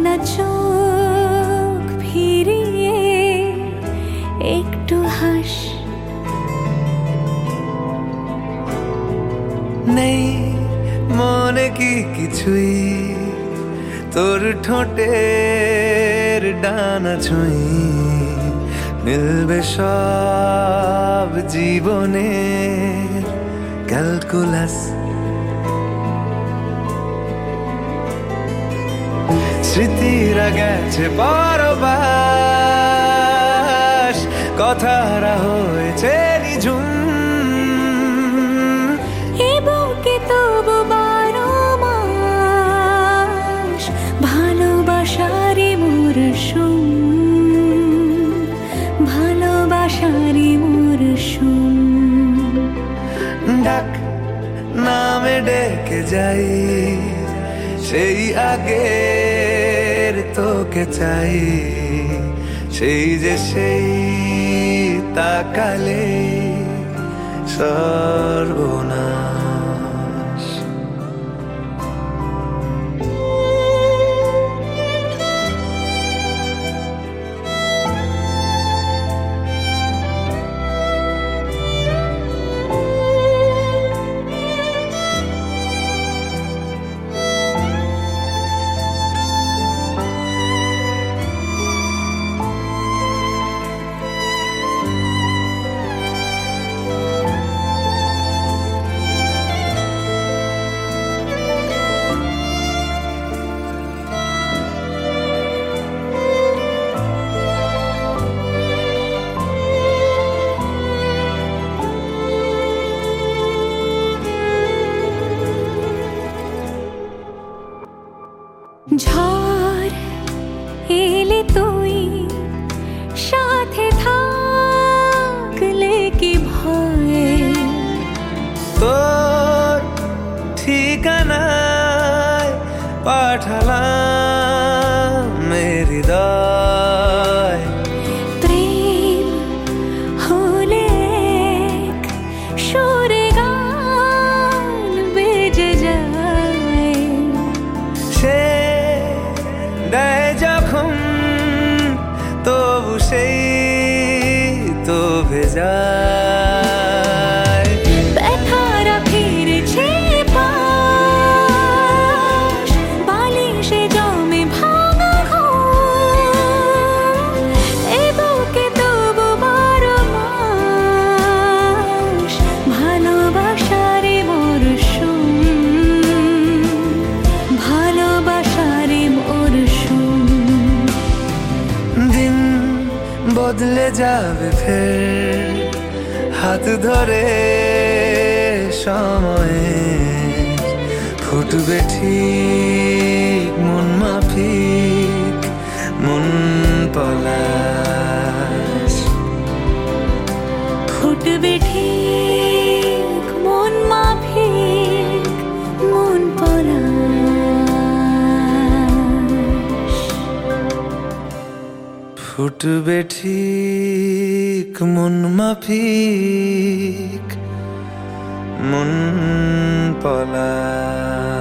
না চোখ ফিরিয়ে একটু হাস। নেই মনে কি কিছুই, তোর ঠোঁটের ডানা ছুঁই মিলবে সব জীবনের ক্যালকুলাস। স্মৃতিরা গেছে পরবাস, কথারা হয়েছে নিঝুম। এ বুকে তবু 12 মাস ভালোবাসারই মরশুম, ভালোবাসারই মরশুম। ডাক নামে ডেকে যাই, সেই আগের তোকে চাই। সেই যে সেই তাকালে সর্বনাশ। ঝড় এলে তুই সাথে থাকলে কি ভয়, তোর ঠিকানায় পাঠালাম হৃদয়। প্রেম হলে এক সুরে গান বেজে যায়। সে দেয় যখন তবু সেই তো ভেজায়। ব্যথারা ফিরেছে পাশ, বালিশে জমে ভাঙা ঘুম। এ বুকে তবু 12 মাস ভালোবাসারই মরশুম, ভালোবাসারই মরশুম। দিন বদলে যাবে ফের, হাত ধরে সময়ে ফুটবে ঠিক মন মাফিক মন পলাশ। ফুটবে ঠিক মন মাফিক মন পলাশ। ফুটবে ঠিক মন মাফিক মন পলাশ।